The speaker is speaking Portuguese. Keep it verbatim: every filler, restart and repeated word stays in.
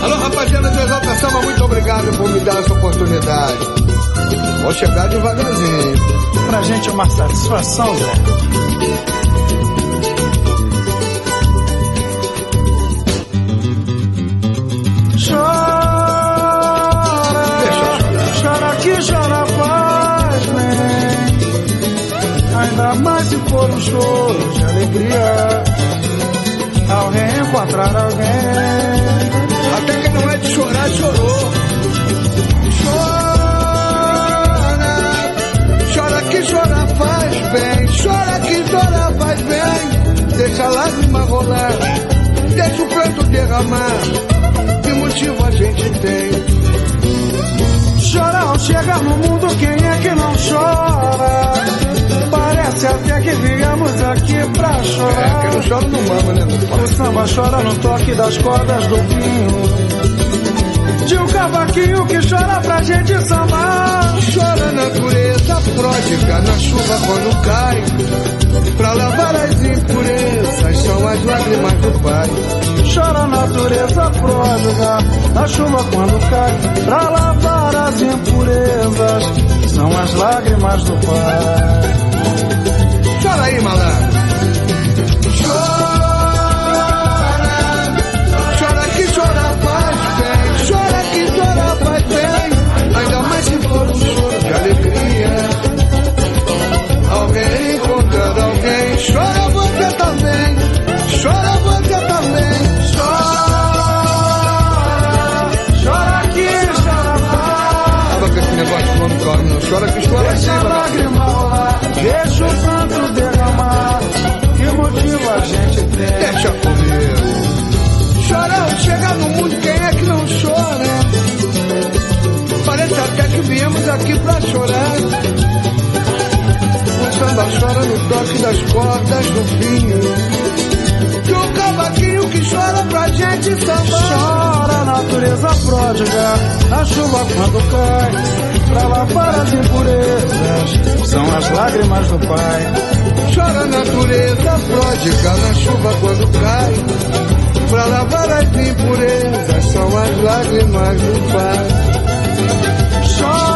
Alô, rapaziada do Exalta Samba, muito obrigado por me dar essa oportunidade. Vou chegar devagarzinho. Pra gente é uma satisfação, Zé. Chora, chora que chora faz bem. Ainda mais se for um choro de alegria ao reencontrar alguém. Até que não é de chorar, chorou. Chora, chora que chora faz bem. Chora que chora faz bem. Deixa a lágrima rolar, deixa o pranto derramar. Que motivo a gente tem? Chorar ao chegar no mundo, quem é que não chora? Parece até que viemos aqui pra chorar. É, quem não chora não mama, né? O samba chora no toque das cordas do vinho, de um cavaquinho que chora pra gente sambar. Chora a natureza pródiga na chuva quando cai, pra lavar as impurezas, são as lágrimas do pai. Chora a natureza pródiga na chuva quando cai, pra lavar as impurezas, são as lágrimas do pai. Chora aí, malandro. Chora, chora que chora faz bem. Chora que chora faz bem. Ainda mais se for um choro de alegria, alguém encontrar alguém. Chora você também, chora você também. Chora, chora que chora faz. Tava com esse negócio de nome corre, não chora que chora assim, deixa a lágrima rolar, deixa o santo derramar. Que motivo a gente tem? Deixa comigo. Chorar ao chegar no mundo, quem é que não chora? Parece até que viemos aqui pra chorar. O samba chora no toque das cordas do vinho, de um cavaquinho que chora pra gente sambar. Chora a natureza pródiga na chuva quando cai, pra lavar as impurezas, são as lágrimas do pai. Chora a natureza pródiga na chuva quando cai, pra lavar as impurezas, são as lágrimas do pai. Chora